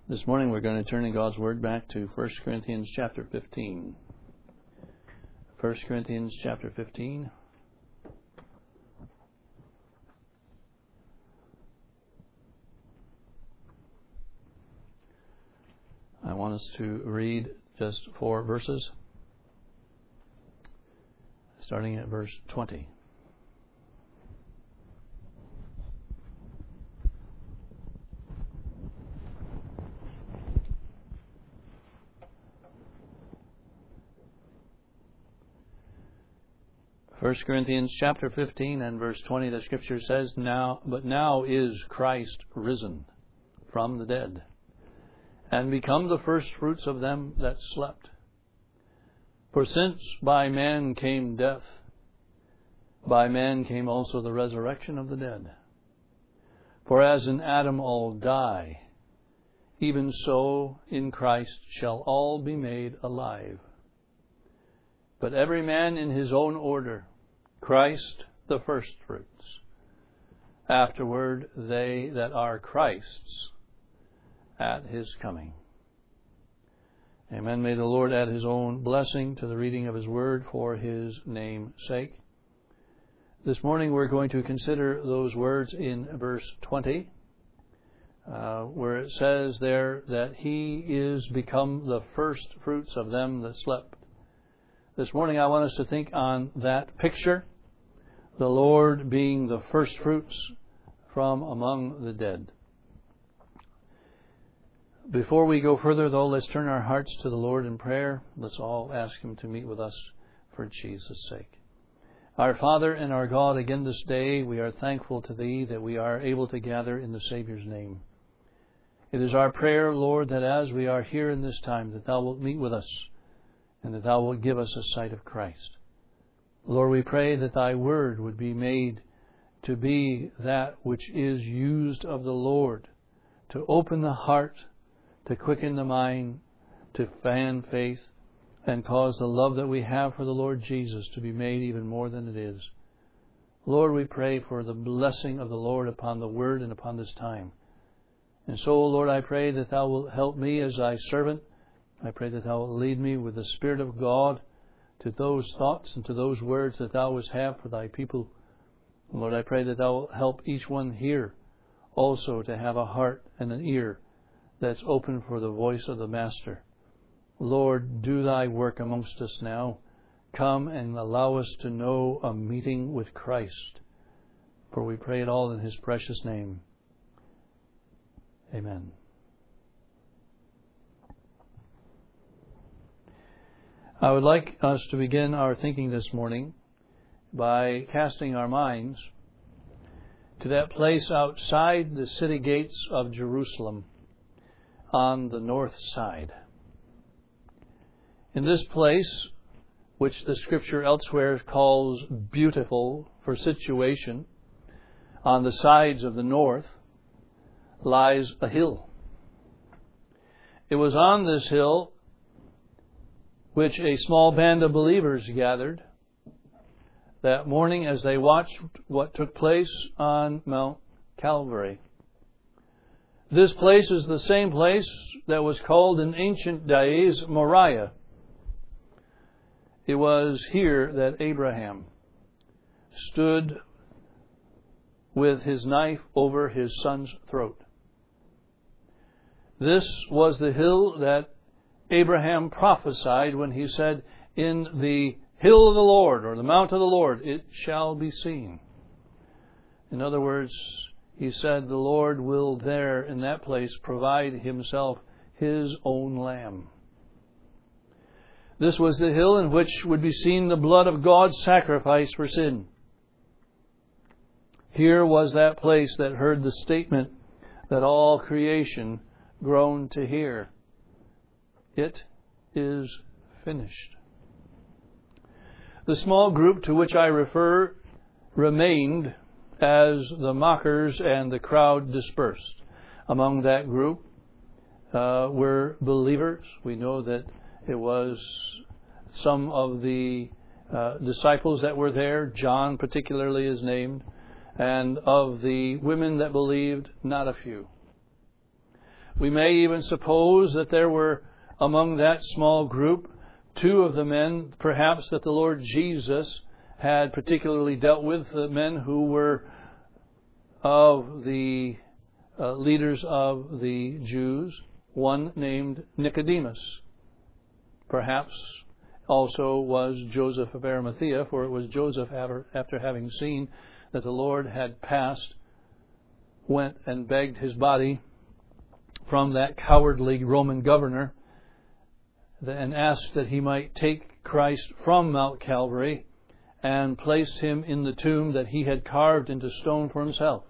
This morning we're going to turn in God's Word back to 1 Corinthians chapter 15. 1 Corinthians chapter 15. I want us to read just 4 verses, starting at verse 20. First Corinthians chapter 15 and verse 20, the Scripture says, But now is Christ risen from the dead, and become the firstfruits of them that slept. For since by man came death, by man came also the resurrection of the dead. For as in Adam all die, even so in Christ shall all be made alive. But every man in his own order, Christ the firstfruits, afterward they that are Christ's at his coming. Amen. May the Lord add his own blessing to the reading of his word for his name's sake. This morning we're going to consider those words in verse 20, where it says there that he is become the firstfruits of them that slept. This morning I want us to think on that picture, the Lord being the firstfruits from among the dead. Before we go further, though, let's turn our hearts to the Lord in prayer. Let's all ask him to meet with us for Jesus' sake. Our Father and our God, again this day we are thankful to Thee that we are able to gather in the Savior's name. It is our prayer, Lord, that as we are here in this time, that Thou wilt meet with us, and that Thou wilt give us a sight of Christ. Lord, we pray that Thy word would be made to be that which is used of the Lord, to open the heart, to quicken the mind, to fan faith, and cause the love that we have for the Lord Jesus to be made even more than it is. Lord, we pray for the blessing of the Lord upon the word and upon this time. And so, Lord, I pray that Thou wilt help me as Thy servant. I pray that Thou wilt lead me with the Spirit of God to those thoughts and to those words that Thou wouldst have for Thy people. Lord, I pray that Thou wilt help each one here also to have a heart and an ear that's open for the voice of the Master. Lord, do Thy work amongst us now. Come and allow us to know a meeting with Christ. For we pray it all in His precious name. Amen. I would like us to begin our thinking this morning by casting our minds to that place outside the city gates of Jerusalem on the north side. In this place, which the Scripture elsewhere calls beautiful for situation, on the sides of the north lies a hill. It was on this hill which a small band of believers gathered that morning as they watched what took place on Mount Calvary. This place is the same place that was called in ancient days Moriah. It was here that Abraham stood with his knife over his son's throat. This was the hill that Abraham prophesied when he said, "In the hill of the Lord," or the mount of the Lord, "it shall be seen." In other words, he said the Lord will there in that place provide Himself His own lamb. This was the hill in which would be seen the blood of God's sacrifice for sin. Here was that place that heard the statement that all creation groaned to hear. It is finished. The small group to which I refer remained as the mockers and the crowd dispersed. Among that group were believers. We know that it was some of the disciples that were there. John particularly is named. And of the women that believed, not a few. We may even suppose that there were among that small group 2 of the men, perhaps, that the Lord Jesus had particularly dealt with, the men who were of the leaders of the Jews, one named Nicodemus. Perhaps also was Joseph of Arimathea, for it was Joseph, after having seen that the Lord had passed, went and begged his body from that cowardly Roman governor and asked that he might take Christ from Mount Calvary and placed him in the tomb that he had carved into stone for himself.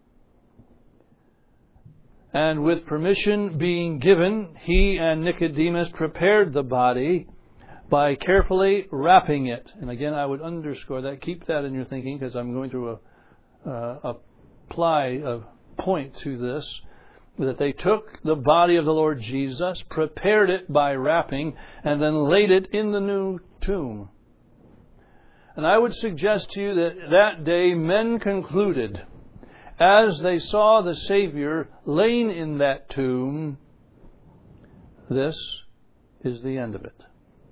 And with permission being given, he and Nicodemus prepared the body by carefully wrapping it. And again, I would underscore that. Keep that in your thinking, because I'm going to apply a point to this. That they took the body of the Lord Jesus, prepared it by wrapping, and then laid it in the new tomb. And I would suggest to you that that day men concluded, as they saw the Savior laying in that tomb, this is the end of it.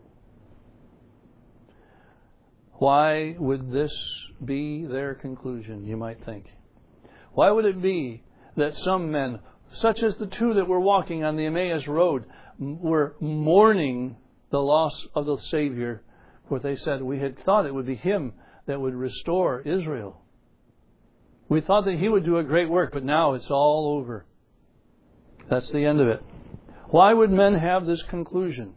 Why would this be their conclusion, you might think? Why would it be that some men, such as the 2 that were walking on the Emmaus Road, were mourning the loss of the Savior? For they said, we had thought it would be Him that would restore Israel. We thought that He would do a great work, but now it's all over. That's the end of it. Why would men have this conclusion?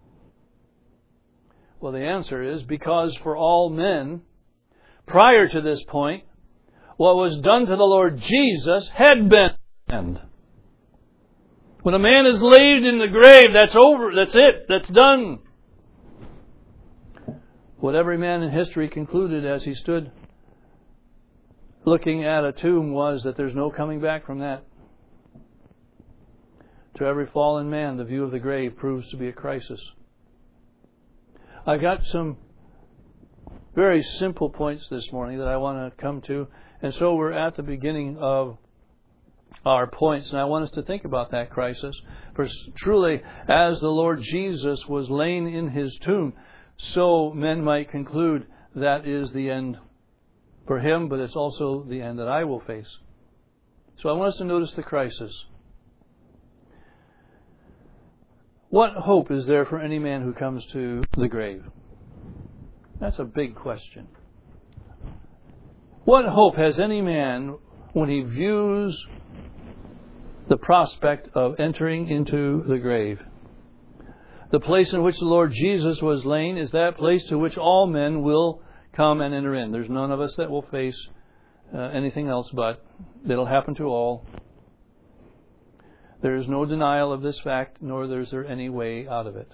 Well, the answer is because for all men, prior to this point, what was done to the Lord Jesus had been done. When a man is laid in the grave, that's over. That's it. That's done. What every man in history concluded as he stood looking at a tomb was that there's no coming back from that. To every fallen man, the view of the grave proves to be a crisis. I've got some very simple points this morning that I want to come to. And so we're at the beginning of our points, and I want us to think about that crisis. For truly, as the Lord Jesus was laying in His tomb, so men might conclude that is the end for Him, but it's also the end that I will face. So I want us to notice the crisis. What hope is there for any man who comes to the grave? That's a big question. What hope has any man when he views the prospect of entering into the grave? The place in which the Lord Jesus was laid is that place to which all men will come and enter in. There's none of us that will face anything else, but it'll happen to all. There is no denial of this fact, nor is there any way out of it.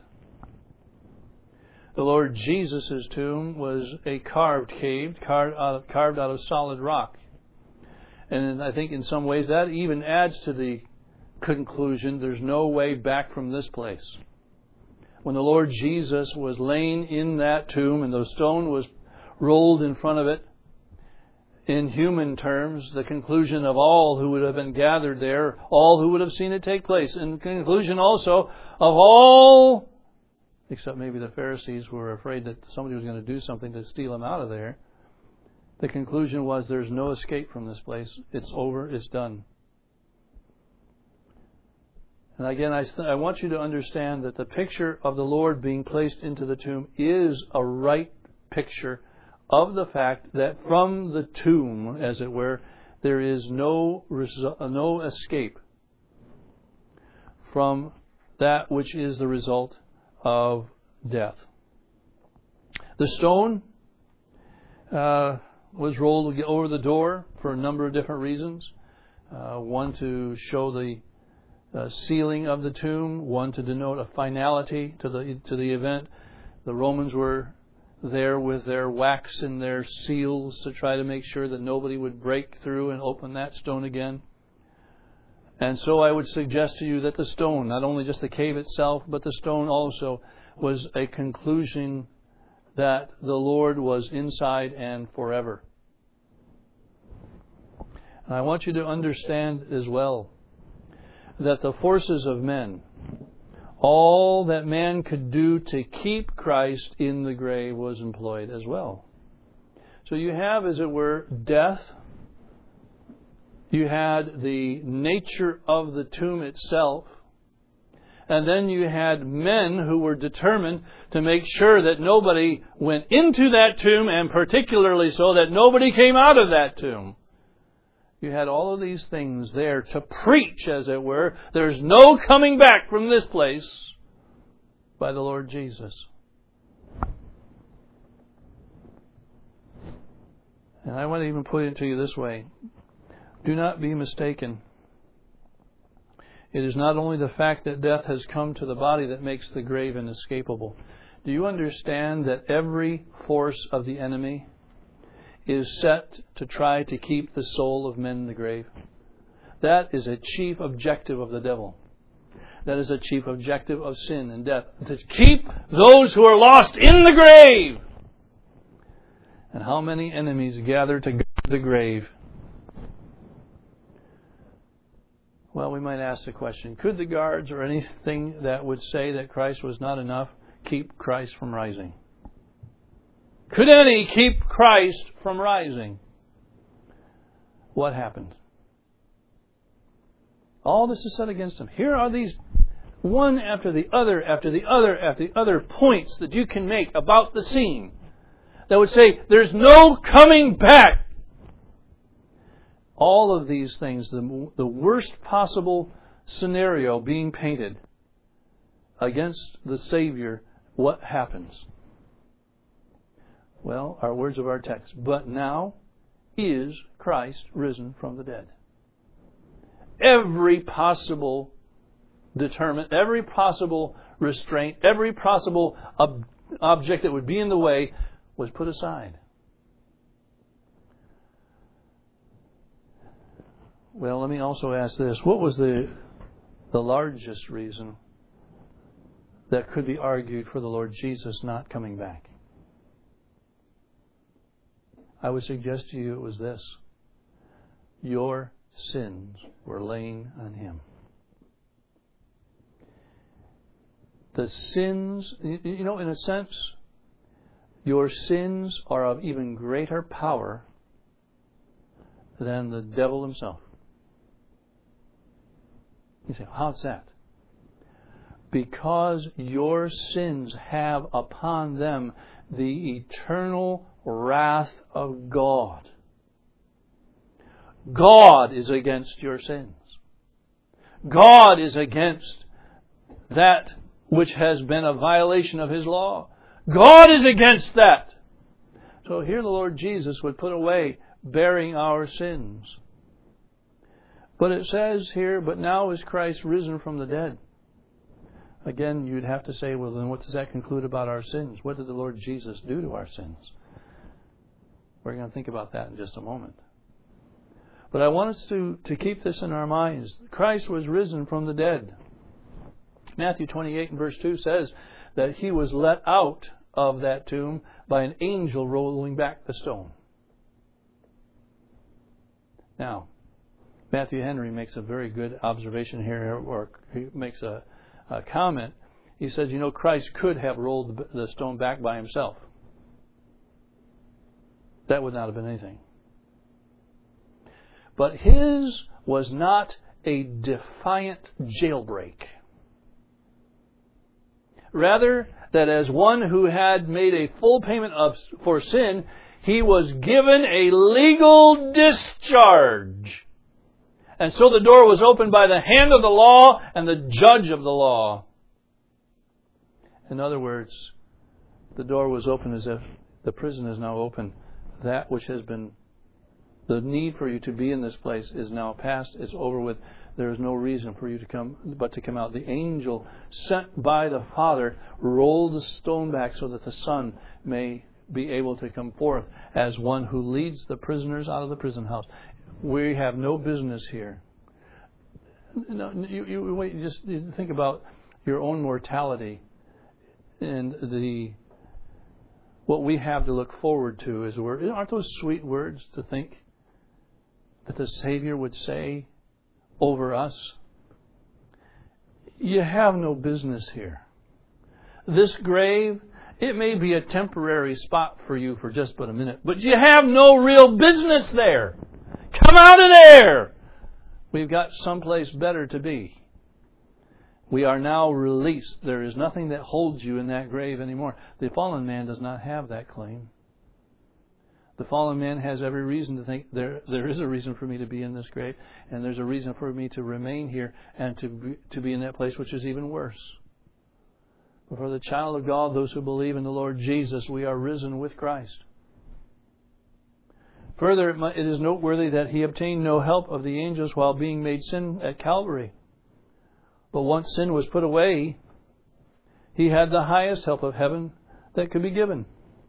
The Lord Jesus' tomb was a carved cave, carved out of solid rock. And I think in some ways that even adds to the conclusion there's no way back from this place. When the Lord Jesus was laying in that tomb and the stone was rolled in front of it, in human terms, the conclusion of all who would have been gathered there, all who would have seen it take place, and the conclusion also of all, except maybe the Pharisees were afraid that somebody was going to do something to steal them out of there, the conclusion was there's no escape from this place. It's over. It's done. And again, I want you to understand that the picture of the Lord being placed into the tomb is a right picture of the fact that from the tomb, as it were, there is no escape from that which is the result of death. The stone was rolled over the door for a number of different reasons. One to show the sealing of the tomb, one to denote a finality to the event. The Romans were there with their wax and their seals to try to make sure that nobody would break through and open that stone again. And so I would suggest to you that the stone, not only just the cave itself, but the stone also was a conclusion that the Lord was inside and forever. And I want you to understand as well that the forces of men, all that man could do to keep Christ in the grave, was employed as well. So you have, as it were, death. You had the nature of the tomb itself. And then you had men who were determined to make sure that nobody went into that tomb, and particularly so that nobody came out of that tomb. You had all of these things there to preach, as it were. There's no coming back from this place by the Lord Jesus. And I want to even put it to you this way. Do not be mistaken. It is not only the fact that death has come to the body that makes the grave inescapable. Do you understand that every force of the enemy is set to try to keep the soul of men in the grave? That is a chief objective of the devil. That is a chief objective of sin and death. To keep those who are lost in the grave. And how many enemies gather to guard the grave? Well, we might ask the question, could the guards or anything that would say that Christ was not enough keep Christ from rising? Could any keep Christ from rising? What happened? All this is set against him. Here are these one after the other, after the other, after the other points that you can make about the scene that would say there's no coming back. All of these things, the worst possible scenario being painted against the Savior, what happens? Well, our words of our text. But now is Christ risen from the dead. Every possible determinant, every possible restraint, every possible object that would be in the way was put aside. Well, let me also ask this. What was the largest reason that could be argued for the Lord Jesus not coming back? I would suggest to you it was this. Your sins were laying on Him. The sins, in a sense, your sins are of even greater power than the devil himself. You say, how's that? Because your sins have upon them the eternal wrath of God. God is against your sins. God is against that which has been a violation of His law. God is against that. So here the Lord Jesus would put away bearing our sins. But it says here, but now is Christ risen from the dead. Again, you'd have to say, well, then what does that conclude about our sins? What did the Lord Jesus do to our sins? We're going to think about that in just a moment. But I want us to keep this in our minds. Christ was risen from the dead. Matthew 28 and verse 2 says that He was let out of that tomb by an angel rolling back the stone. Now, Matthew Henry makes a very good observation here, or he makes a comment. He says, Christ could have rolled the stone back by Himself. That would not have been anything. But His was not a defiant jailbreak. Rather, that as one who had made a full payment for sin, He was given a legal discharge. And so the door was opened by the hand of the law and the judge of the law. In other words, the door was open as if the prison is now open. That which has been, the need for you to be in this place is now past. It's over with. There is no reason for you to come out. The angel sent by the Father rolled the stone back so that the Son may be able to come forth as one who leads the prisoners out of the prison house. We have no business here. No, just think about your own mortality and what we have to look forward to is aren't those sweet words to think that the Savior would say over us? you have no business here. This grave, it may be a temporary spot for you for just but a minute, but you have no real business there. Come out of there! We've got someplace better to be. We are now released. There is nothing that holds you in that grave anymore. The fallen man does not have that claim. The fallen man has every reason to think there is a reason for me to be in this grave, and there's a reason for me to remain here and to be in that place which is even worse. But for the child of God, those who believe in the Lord Jesus, we are risen with Christ. Further, it is noteworthy that He obtained no help of the angels while being made sin at Calvary. But once sin was put away, He had the highest help of heaven that could be given.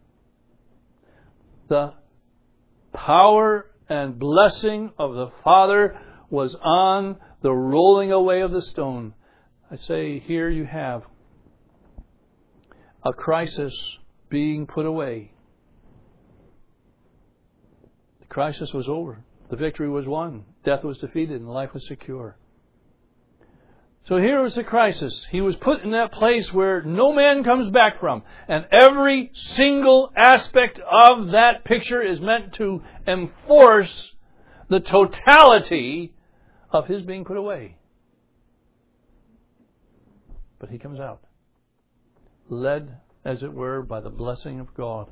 The power and blessing of the Father was on the rolling away of the stone. I say, here you have a crisis being put away. The crisis was over. The victory was won. Death was defeated and life was secure. So here was the crisis. He was put in that place where no man comes back from. And every single aspect of that picture is meant to enforce the totality of His being put away. But He comes out, led, as it were, by the blessing of God.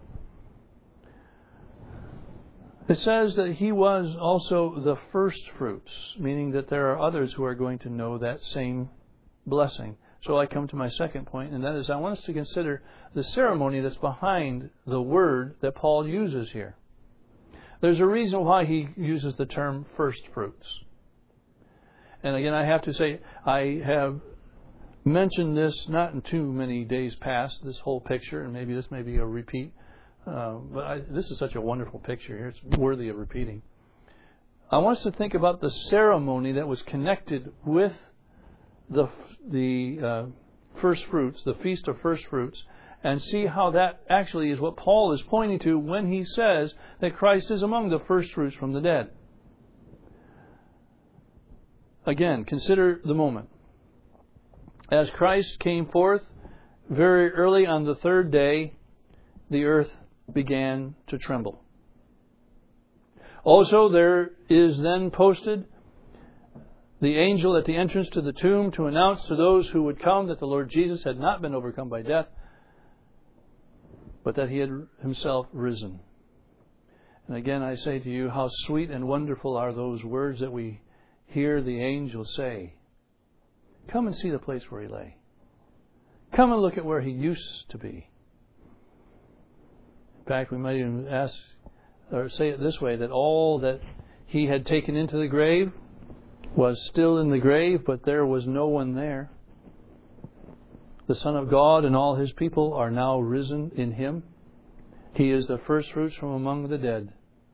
It says that He was also the first fruits, meaning that there are others who are going to know that same blessing. So I come to my second point, and that is I want us to consider the ceremony that's behind the word that Paul uses here. There's a reason why he uses the term first fruits. And again, I have to say, I have mentioned this not in too many days past, this whole picture, and maybe this may be a repeat. This is such a wonderful picture here. It's worthy of repeating. I want us to think about the ceremony that was connected with the first fruits, the Feast of First Fruits, and see how that actually is what Paul is pointing to when he says that Christ is among the first fruits from the dead. Again, consider the moment. As Christ came forth very early on the third day, the earth began to tremble. Also, there is then posted the angel at the entrance to the tomb to announce to those who would come that the Lord Jesus had not been overcome by death, but that He had Himself risen. And again, I say to you, how sweet and wonderful are those words that we hear the angel say. Come and see the place where He lay. Come and look at where He used to be. In fact, we might even ask, or say it this way, that all that He had taken into the grave was still in the grave, but there was no one there. The Son of God and all His people are now risen in Him. He is the first fruits from among the dead.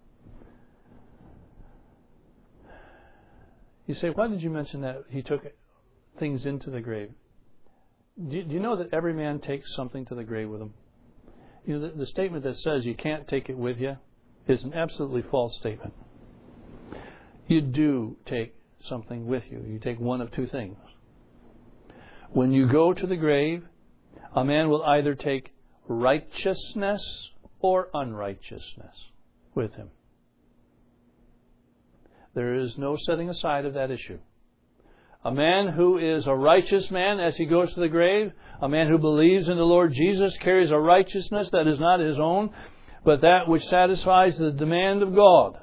You say, why did you mention that He took things into the grave? Do you know that every man takes something to the grave with him? You know, the statement that says you can't take it with you is an absolutely false statement. You do take something with you. You take one of two things. When you go to the grave, a man will either take righteousness or unrighteousness with him. There is no setting aside of that issue. A man who is a righteous man as he goes to the grave, a man who believes in the Lord Jesus, carries a righteousness that is not his own, but that which satisfies the demand of God.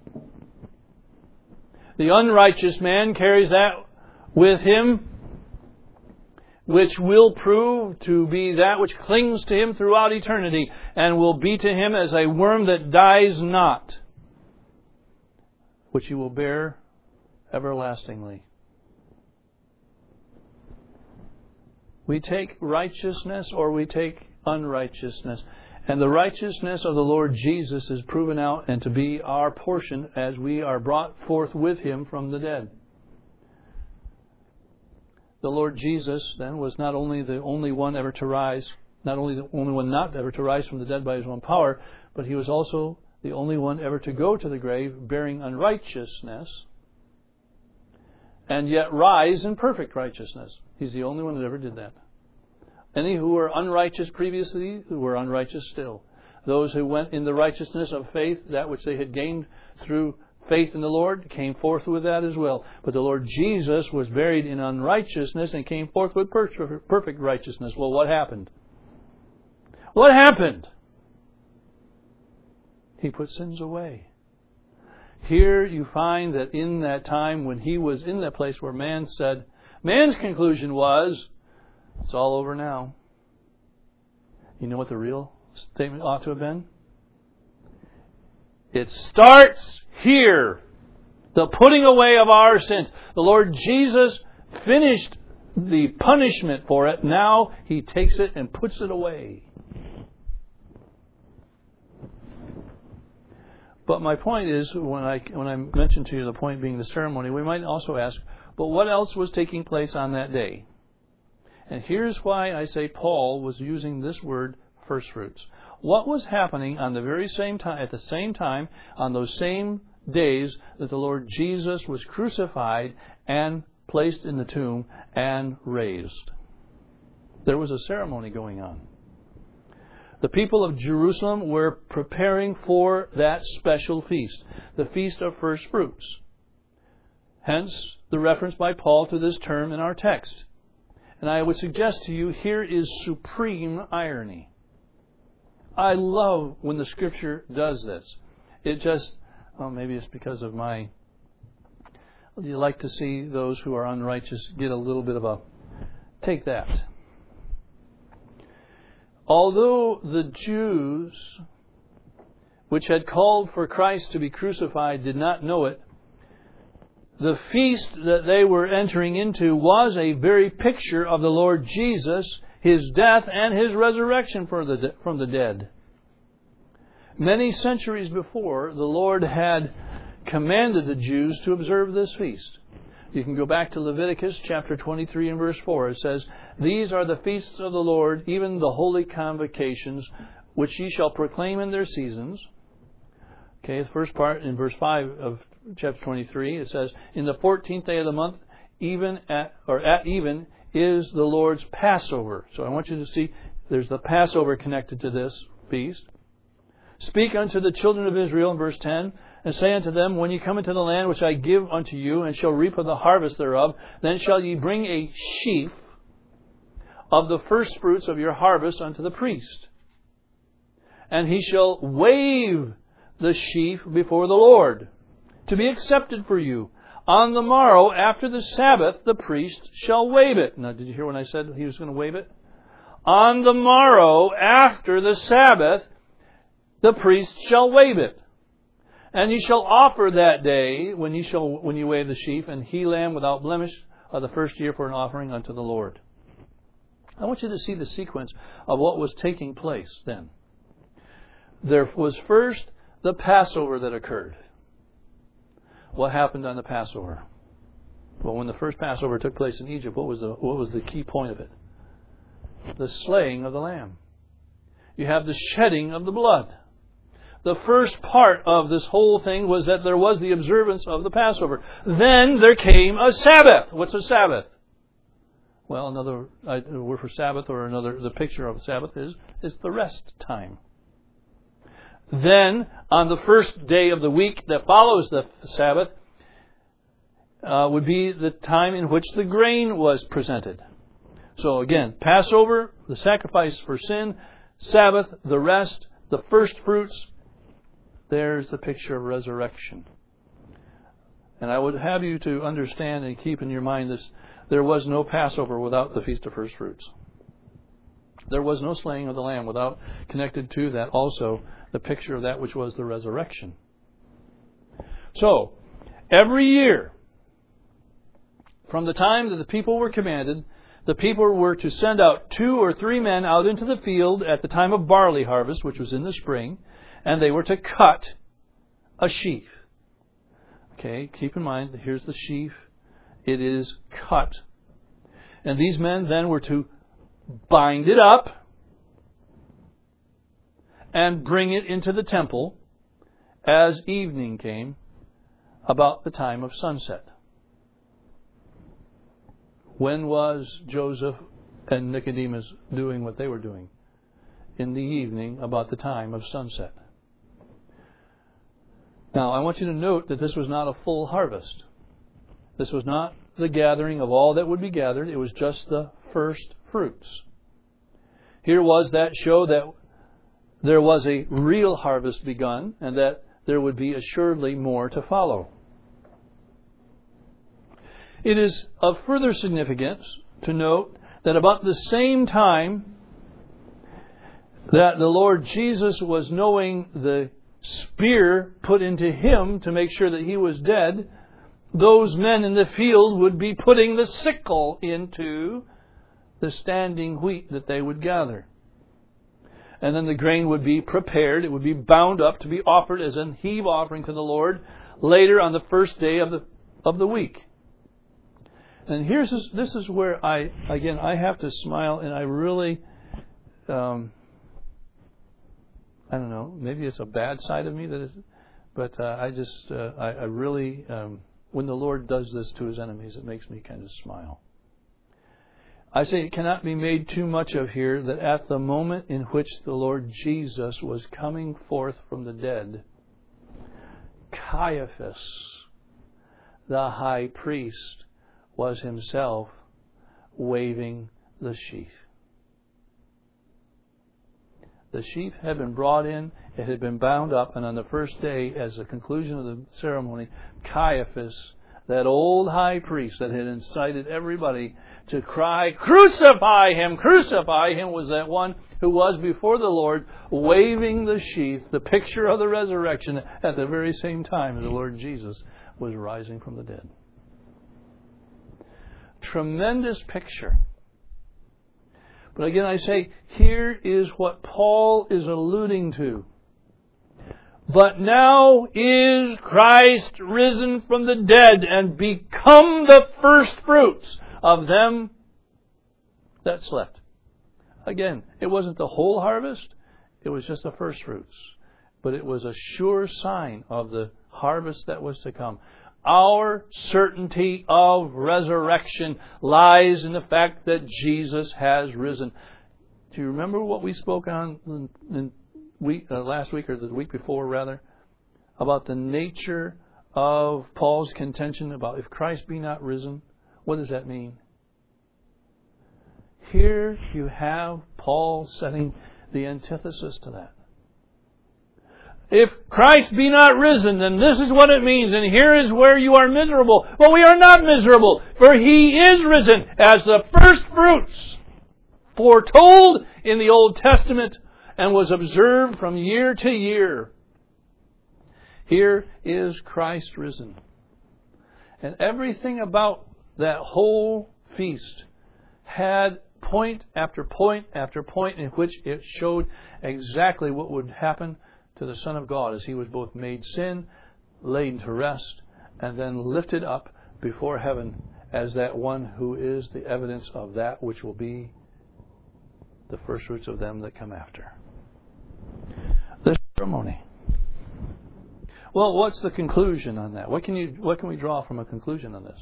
The unrighteous man carries that with him which will prove to be that which clings to him throughout eternity and will be to him as a worm that dies not, which he will bear everlastingly. We take righteousness or we take unrighteousness. And the righteousness of the Lord Jesus is proven out and to be our portion as we are brought forth with Him from the dead. The Lord Jesus, then, was not only the only one ever to rise, not only the only one not ever to rise from the dead by His own power, but He was also the only one ever to go to the grave bearing unrighteousness and yet rise in perfect righteousness. He's the only one that ever did that. Any who were unrighteous previously, who were unrighteous still. Those who went in the righteousness of faith, that which they had gained through faith in the Lord, came forth with that as well. But the Lord Jesus was buried in unrighteousness and came forth with perfect righteousness. Well, what happened? What happened? He put sins away. Here you find that in that time when He was in that place where man said, man's conclusion was, it's all over now. You know what the real statement ought to have been? It starts here. The putting away of our sins. The Lord Jesus finished the punishment for it. Now He takes it and puts it away. But my point is, when I mentioned to you the point being the ceremony, we might also ask, but what else was taking place on that day? And here's why I say Paul was using this word, first fruits. What was happening on the very same time, at the same time, on those same days that the Lord Jesus was crucified and placed in the tomb and raised? There was a ceremony going on. The people of Jerusalem were preparing for that special feast, the Feast of First Fruits. Hence, the reference by Paul to this term in our text. And I would suggest to you, here is supreme irony. I love when the Scripture does this. It just, maybe it's because of you like to see those who are unrighteous get a little bit of a, take that. Although the Jews, which had called for Christ to be crucified, did not know it, the feast that they were entering into was a very picture of the Lord Jesus, His death and His resurrection from the dead. Many centuries before, the Lord had commanded the Jews to observe this feast. You can go back to Leviticus chapter 23 and verse 4. It says, "These are the feasts of the Lord, even the holy convocations, which ye shall proclaim in their seasons." Okay, the first part in verse 5 of chapter 23, it says, "In the 14th day of the month, at even, is the Lord's Passover." So I want you to see there's the Passover connected to this feast. "Speak unto the children of Israel," in verse 10, "and say unto them, when ye come into the land which I give unto you, and shall reap of the harvest thereof, then shall ye bring a sheaf of the first fruits of your harvest unto the priest. And he shall wave the sheaf before the Lord, to be accepted for you. On the morrow, after the Sabbath, the priest shall wave it." Now, did you hear when I said he was going to wave it? On the morrow, after the Sabbath, the priest shall wave it. "And ye shall offer that day, when you wave the sheaf, an he lamb without blemish of the first year for an offering unto the Lord." I want you to see the sequence of what was taking place then. There was first the Passover that occurred. What happened on the Passover? Well, when the first Passover took place in Egypt, what was the key point of it? The slaying of the lamb. You have the shedding of the blood. The first part of this whole thing was that there was the observance of the Passover. Then there came a Sabbath. What's a Sabbath? Well, another word for Sabbath, or the picture of Sabbath is the rest time. Then, on the first day of the week that follows the Sabbath, would be the time in which the grain was presented. So again, Passover, the sacrifice for sin; Sabbath, the rest; the first fruits. There's the picture of resurrection. And I would have you to understand and keep in your mind this: there was no Passover without the Feast of First Fruits. There was no slaying of the lamb without, connected to that also, the picture of that which was the resurrection. So, every year, from the time that the people were commanded, the people were to send out 2 or 3 men out into the field at the time of barley harvest, which was in the spring, and they were to cut a sheaf. Okay, keep in mind, here's the sheaf. It is cut. And these men then were to bind it up and bring it into the temple as evening came, about the time of sunset. When was Joseph and Nicodemus doing what they were doing? In the evening, about the time of sunset. Now, I want you to note that this was not a full harvest. This was not the gathering of all that would be gathered. It was just the first fruits. Here was that show that there was a real harvest begun, and that there would be assuredly more to follow. It is of further significance to note that about the same time that the Lord Jesus was knowing the spear put into Him to make sure that He was dead, those men in the field would be putting the sickle into the standing wheat that they would gather. And then the grain would be prepared. It would be bound up to be offered as an heave offering to the Lord later on the first day of the week. And this is where I have to smile, and I really, I don't know, maybe it's a bad side of me but I really, when the Lord does this to His enemies, it makes me kind of smile. I say it cannot be made too much of here that at the moment in which the Lord Jesus was coming forth from the dead, Caiaphas, the high priest, was himself waving the sheaf. The sheaf had been brought in, it had been bound up, and on the first day, as the conclusion of the ceremony, Caiaphas, that old high priest that had incited everybody to cry, "Crucify Him! Crucify Him!" was that one who was before the Lord waving the sheaf, the picture of the resurrection, at the very same time the Lord Jesus was rising from the dead. Tremendous picture. But again, I say, here is what Paul is alluding to. But now is Christ risen from the dead and become the first fruits of them that slept. Again, it wasn't the whole harvest, it was just the first fruits. But it was a sure sign of the harvest that was to come. Our certainty of resurrection lies in the fact that Jesus has risen. Do you remember what we spoke on last week, or the week before rather, about the nature of Paul's contention about if Christ be not risen? What does that mean? Here you have Paul setting the antithesis to that. If Christ be not risen, then this is what it means, and here is where you are miserable. Well, we are not miserable, for He is risen as the first fruits, foretold in the Old Testament and was observed from year to year. Here is Christ risen. And everything about that whole feast had point after point after point in which it showed exactly what would happen to the Son of God as He was both made sin, laid to rest, and then lifted up before heaven as that one who is the evidence of that which will be the first fruits of them that come after. The ceremony. Well, what's the conclusion on that? What can we draw from a conclusion on this?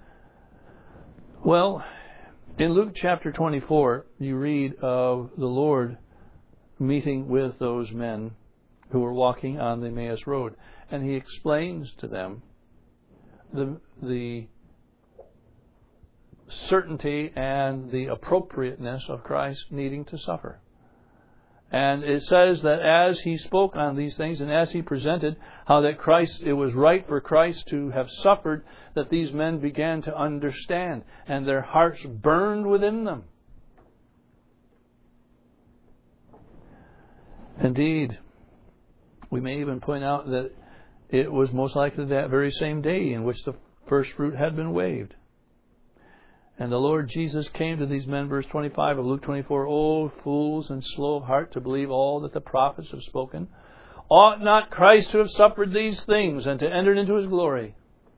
Well, in Luke chapter 24, you read of the Lord meeting with those men who were walking on the Emmaus Road, and He explains to them the certainty and the appropriateness of Christ needing to suffer. And it says that as He spoke on these things and as He presented how that it was right for Christ to have suffered, that these men began to understand and their hearts burned within them. Indeed, we may even point out that it was most likely that very same day in which the first fruit had been waved. And the Lord Jesus came to these men, verse 25 of Luke 24, "O fools and slow of heart to believe all that the prophets have spoken. Ought not Christ to have suffered these things and to enter into His glory?"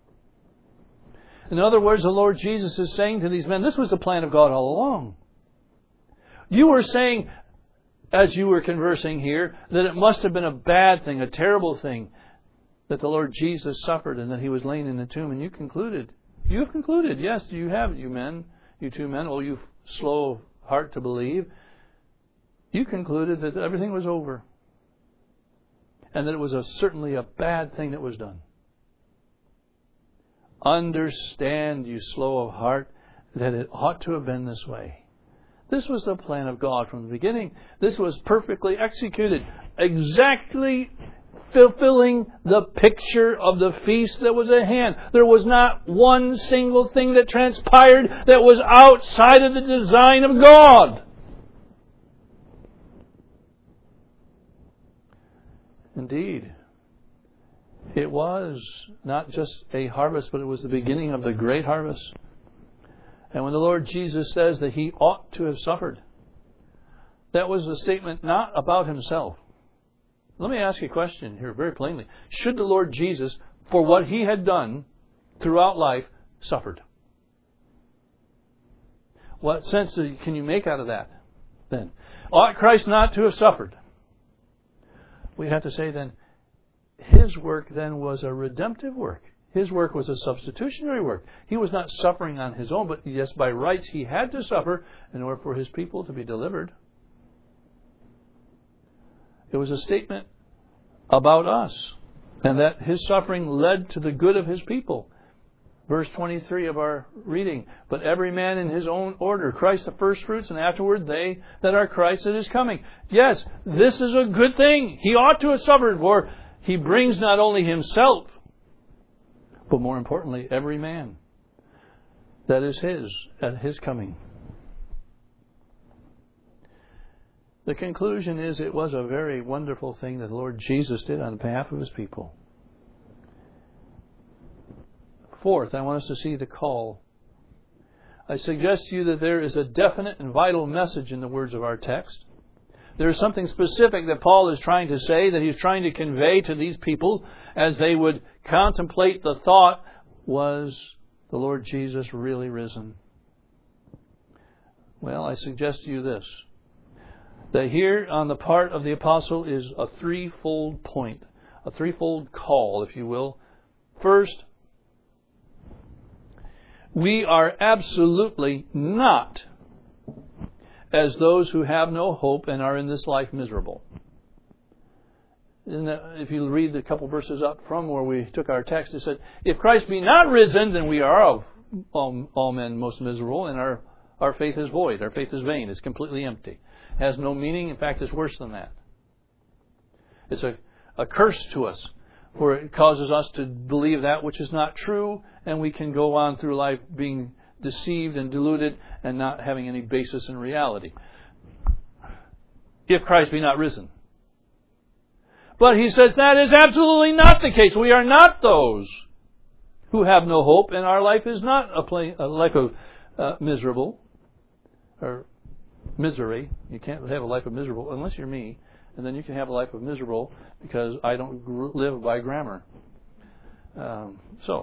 In other words, the Lord Jesus is saying to these men, this was the plan of God all along. You were saying, as you were conversing here, that it must have been a bad thing, a terrible thing, that the Lord Jesus suffered and that He was laying in the tomb. And you've concluded, yes, you have, you men. you two men, oh, you slow of heart to believe, you concluded that everything was over and that it was certainly a bad thing that was done. Understand, you slow of heart, that it ought to have been this way. This was the plan of God from the beginning. This was perfectly executed, exactly fulfilling the picture of the feast that was at hand. There was not one single thing that transpired that was outside of the design of God. Indeed, it was not just a harvest, but it was the beginning of the great harvest. And when the Lord Jesus says that He ought to have suffered, that was a statement not about Himself. Let me ask you a question here very plainly. Should the Lord Jesus, for what He had done throughout life, suffered? What sense can you make out of that then? Ought Christ not to have suffered? We have to say then, His work then was a redemptive work. His work was a substitutionary work. He was not suffering on His own, but yes, by rights He had to suffer in order for His people to be delivered. It was a statement about us, and that His suffering led to the good of His people. Verse 23 of our reading, but every man in his own order, Christ the first fruits, and afterward they that are Christ that is coming. Yes, this is a good thing. He ought to have suffered, for He brings not only Himself, but more importantly, every man that is His at His coming. The conclusion is it was a very wonderful thing that the Lord Jesus did on behalf of His people. Fourth, I want us to see the call. I suggest to you that there is a definite and vital message in the words of our text. There is something specific that Paul is trying to say, that he's trying to convey to these people as they would contemplate the thought, was the Lord Jesus really risen? Well, I suggest to you this, that here on the part of the apostle is a threefold point, a threefold call, if you will. First, we are absolutely not as those who have no hope and are in this life miserable. If you read the couple verses up from where we took our text, it said, if Christ be not risen, then we are of all men most miserable, and our faith is void, our faith is vain, it's completely empty. It has no meaning. In fact, it's worse than that. It's a curse to us, for it causes us to believe that which is not true, and we can go on through life being deceived and deluded and not having any basis in reality. If Christ be not risen. But he says that is absolutely not the case. We are not those who have no hope, and our life is not a life of miserable or misery. You can't have a life of miserable unless you're me, and then you can have a life of miserable because I don't live by grammar. So,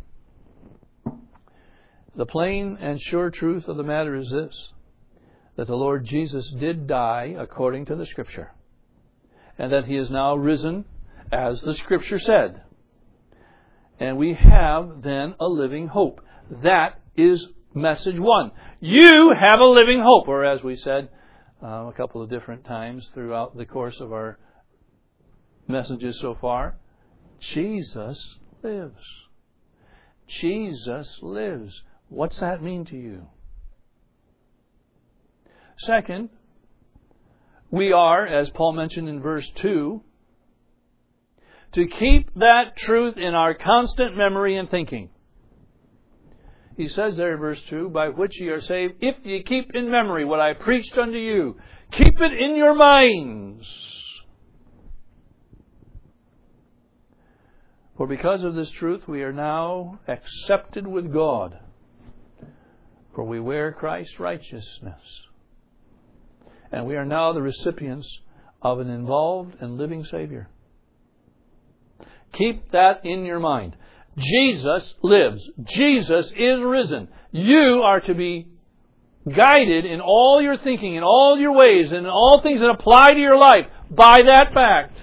the plain and sure truth of the matter is this, that the Lord Jesus did die according to the Scripture, and that He is now risen as the Scripture said. And we have then a living hope. That is message one. You have a living hope, or as we said a couple of different times throughout the course of our messages so far, Jesus lives. Jesus lives. What's that mean to you? Second, we are, as Paul mentioned in verse 2, to keep that truth in our constant memory and thinking. He says there in verse 2, by which ye are saved, if ye keep in memory what I preached unto you. Keep it in your minds. For because of this truth, we are now accepted with God. For we wear Christ's righteousness. And we are now the recipients of an involved and living Savior. Keep that in your mind. Jesus lives. Jesus is risen. You are to be guided in all your thinking, in all your ways, in all things that apply to your life by that fact.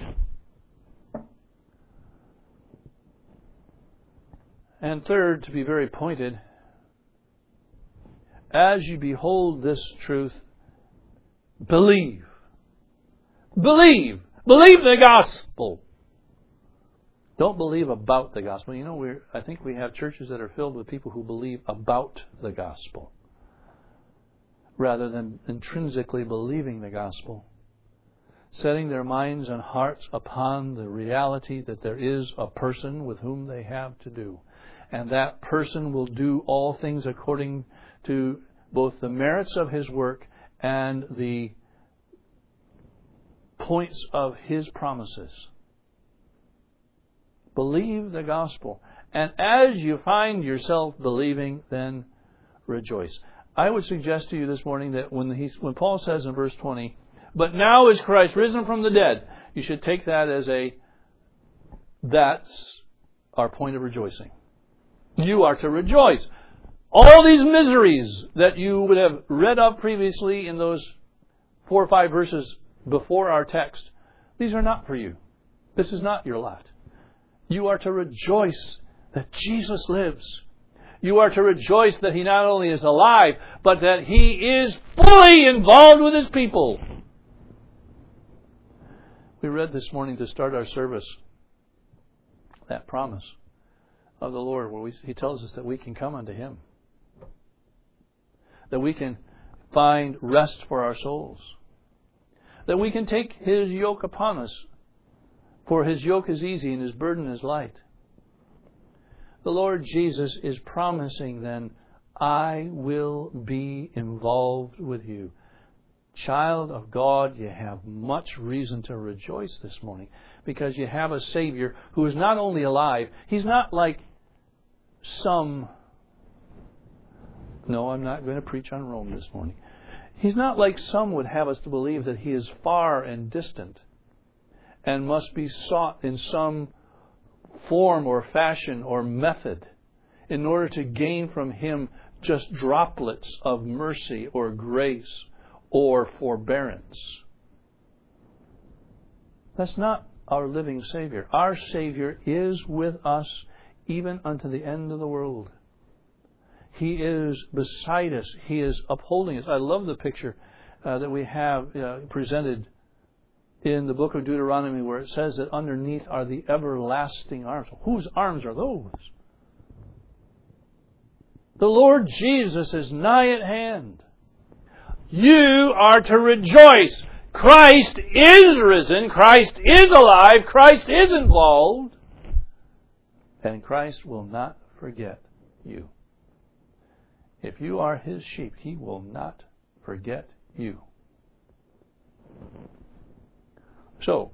And third, to be very pointed, as you behold this truth, believe. Believe. Believe the gospel. Don't believe about the gospel. You know, I think we have churches that are filled with people who believe about the gospel rather than intrinsically believing the gospel, setting their minds and hearts upon the reality that there is a person with whom they have to do. And that person will do all things according to both the merits of His work and the points of His promises. Believe the gospel. And as you find yourself believing, then rejoice. I would suggest to you this morning that when Paul says in verse 20, "But now is Christ risen from the dead," you should take that as that's our point of rejoicing. You are to rejoice. All these miseries that you would have read of previously in those 4 or 5 verses before our text, these are not for you. This is not your lot. You are to rejoice that Jesus lives. You are to rejoice that He not only is alive, but that He is fully involved with His people. We read this morning to start our service that promise of the Lord where He tells us that we can come unto Him, that we can find rest for our souls, that we can take His yoke upon us, for His yoke is easy and His burden is light. The Lord Jesus is promising then, I will be involved with you. Child of God, you have much reason to rejoice this morning because you have a Savior who is not only alive, He's not like some... No, I'm not going to preach on Rome this morning. He's not like some would have us to believe that He is far and distant and must be sought in some form or fashion or method in order to gain from Him just droplets of mercy or grace or forbearance. That's not our living Savior. Our Savior is with us even unto the end of the world. He is beside us. He is upholding us. I love the picture that we have presented in the book of Deuteronomy where it says that underneath are the everlasting arms. Whose arms are those? The Lord Jesus is nigh at hand. You are to rejoice. Christ is risen. Christ is alive. Christ is involved. And Christ will not forget you. If you are His sheep, He will not forget you. So,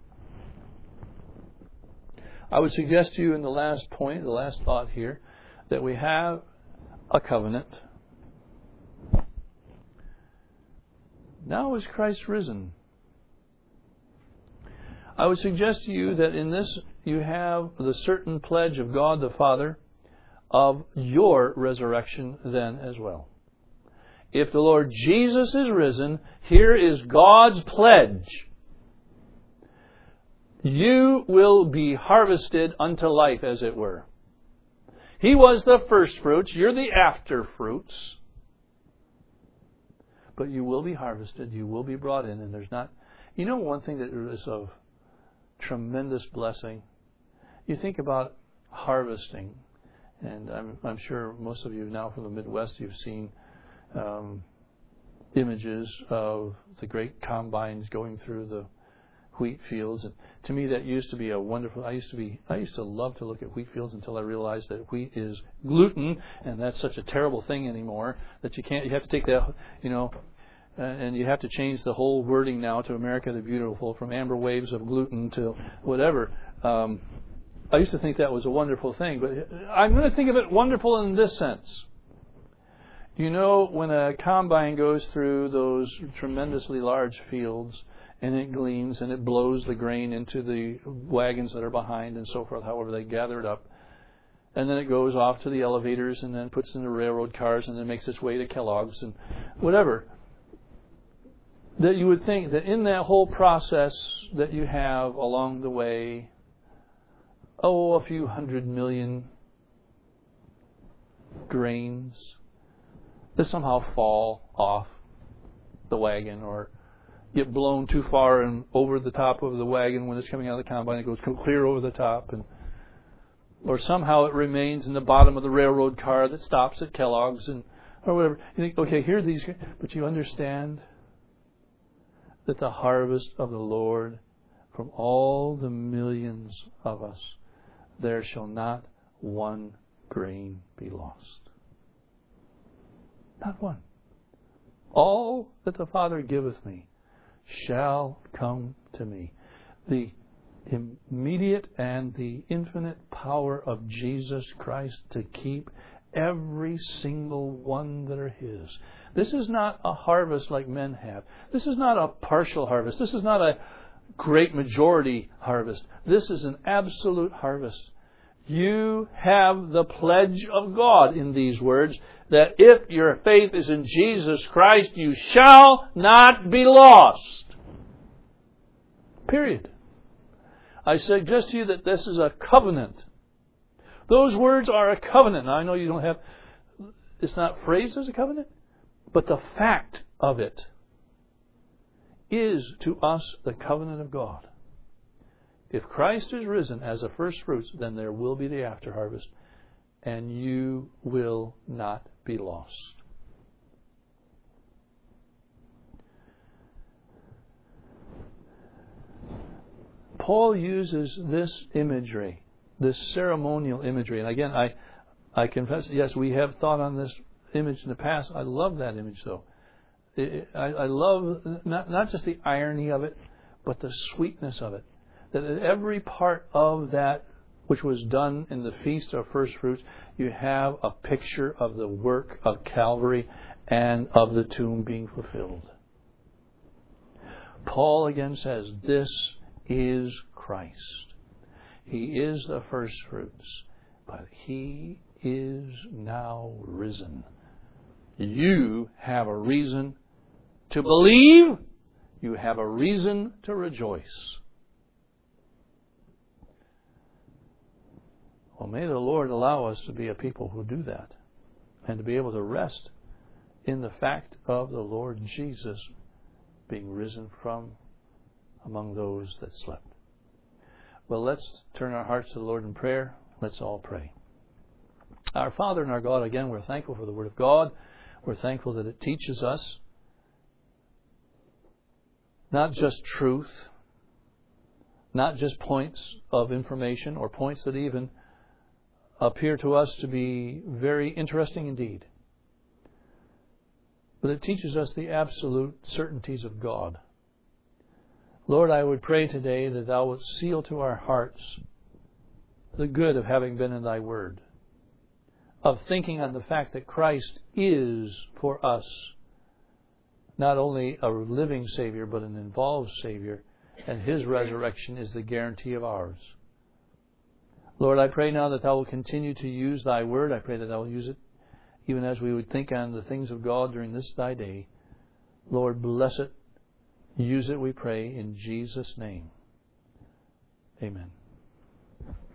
I would suggest to you in the last point, the last thought here, that we have a covenant. Now is Christ risen. I would suggest to you that in this you have the certain pledge of God the Father of your resurrection then as well. If the Lord Jesus is risen, here is God's pledge. You will be harvested unto life, as it were. He was the first fruits. You're the after fruits. But you will be harvested. You will be brought in. And there's not... You know one thing that is of tremendous blessing? You think about harvesting. And I'm sure most of you now from the Midwest, you've seen images of the great combines going through the wheat fields, and to me that used to be a wonderful. I used to love to look at wheat fields until I realized that wheat is gluten, and that's such a terrible thing anymore that you have to take that, and you have to change the whole wording now to America the Beautiful from amber waves of gluten to whatever. I used to think that was a wonderful thing, but I'm going to think of it wonderful in this sense. When a combine goes through those tremendously large fields, and it gleans and it blows the grain into the wagons that are behind and so forth, however they gather it up. And then it goes off to the elevators and then puts in the railroad cars and then makes its way to Kellogg's and whatever. That you would think that in that whole process that you have along the way, a few 100 million grains that somehow fall off the wagon or get blown too far and over the top of the wagon when it's coming out of the combine. It goes clear over the top, or somehow it remains in the bottom of the railroad car that stops at Kellogg's or whatever. You think, okay, here are these, but you understand that the harvest of the Lord, from all the millions of us, there shall not one grain be lost. Not one. All that the Father giveth me shall come to me. The immediate and the infinite power of Jesus Christ to keep every single one that are His. This is not a harvest like men have. This is not a partial harvest. This is not a great majority harvest. This is an absolute harvest. You have the pledge of God in these words that if your faith is in Jesus Christ, you shall not be lost. Period. I suggest to you that this is a covenant. Those words are a covenant. Now, I know you don't have, it's not phrased as a covenant, but the fact of it is to us the covenant of God. If Christ is risen as a first fruits, then there will be the after harvest, and you will not be lost. Paul uses this imagery, this ceremonial imagery. And again, I confess, yes, we have thought on this image in the past. I love that image, though. I love not just the irony of it, but the sweetness of it. That in every part of that which was done in the Feast of First Fruits, you have a picture of the work of Calvary and of the tomb being fulfilled. Paul again says, this is Christ. He is the first fruits, but He is now risen. You have a reason to believe. You have a reason to rejoice. Well, may the Lord allow us to be a people who do that and to be able to rest in the fact of the Lord Jesus being risen from among those that slept. Well, let's turn our hearts to the Lord in prayer. Let's all pray. Our Father and our God, again, we're thankful for the Word of God. We're thankful that it teaches us not just truth, not just points of information or points that even appear to us to be very interesting indeed, but it teaches us the absolute certainties of God. Lord, I would pray today that Thou would seal to our hearts the good of having been in Thy Word, of thinking on the fact that Christ is for us not only a living Savior, but an involved Savior, and His resurrection is the guarantee of ours. Lord, I pray now that Thou will continue to use Thy Word. I pray that Thou will use it even as we would think on the things of God during this Thy day. Lord, bless it. Use it, we pray, in Jesus' name. Amen.